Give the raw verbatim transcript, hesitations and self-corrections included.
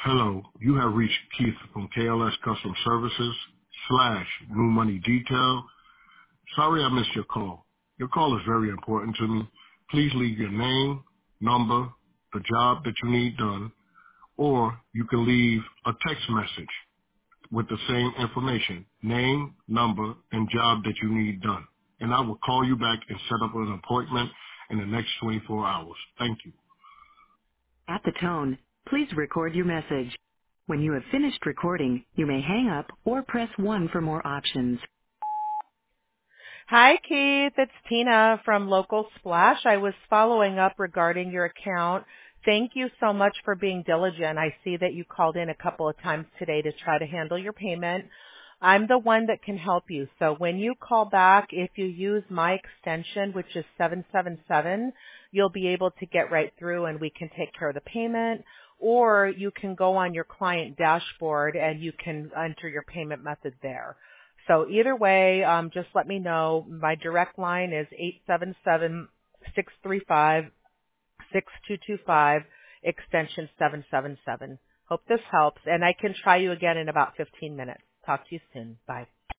Hello, you have reached Keith from K L S Custom Services slash New Money Detail. Sorry I missed your call. Your call is very important to me. Please leave your name, number, the job that you need done, or you can leave a text message with the same information, name, number, and job that you need done. And I will call you back and set up an appointment in the next twenty-four hours. Thank you. At the tone, please record your message. When you have finished recording, you may hang up or press one for more options. Hi, Keith. It's Tina from Local Splash. I was following up regarding your account. Thank you so much for being diligent. I see that you called in a couple of times today to try to handle your payment. I'm the one that can help you. So when you call back, if you use my extension, which is seven seven seven, you'll be able to get right through and we can take care of the payment. Or you can go on your client dashboard and you can enter your payment method there. So either way, um, just let me know. My direct line is eight seven seven, six three five, six two two five, extension seven seven seven. Hope this helps, and I can try you again in about fifteen minutes. Talk to you soon. Bye.